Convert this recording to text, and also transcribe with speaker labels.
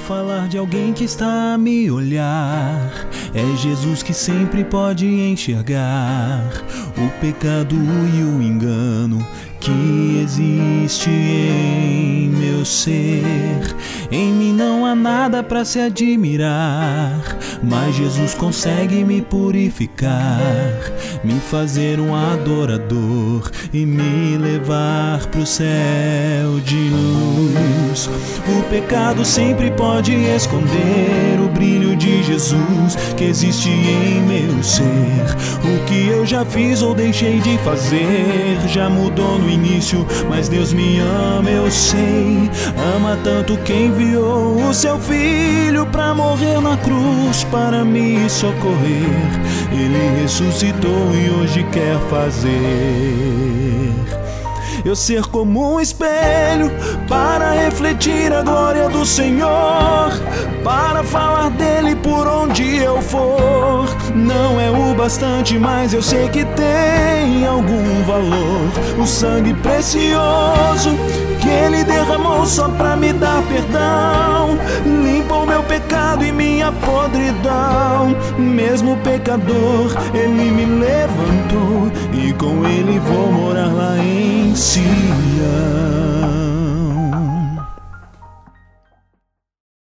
Speaker 1: falar de alguém que está a me olhar. É Jesus que sempre pode enxergar o pecado e o engano que existe em meu ser. Em mim não há nada para se admirar, mas Jesus consegue me purificar, me fazer um adorador e me levar pro céu de luz. O pecado sempre pode esconder o brilho de Jesus que existe em meu ser. O que eu já fiz ou deixei de fazer já mudou no início, mas Deus me ama, eu sei. Ama tanto que enviou o seu filho pra morrer na cruz para me socorrer. Ele ressuscitou e hoje quer fazer eu ser como um espelho para refletir a glória do Senhor, para falar dele por onde eu for. Não é o bastante, mas eu sei que tem algum valor. O sangue precioso que ele derramou só pra me dar perdão, limpa o meu pecado e minha podridão. Mesmo pecador, ele me levantou e com ele vou morar lá em Sião.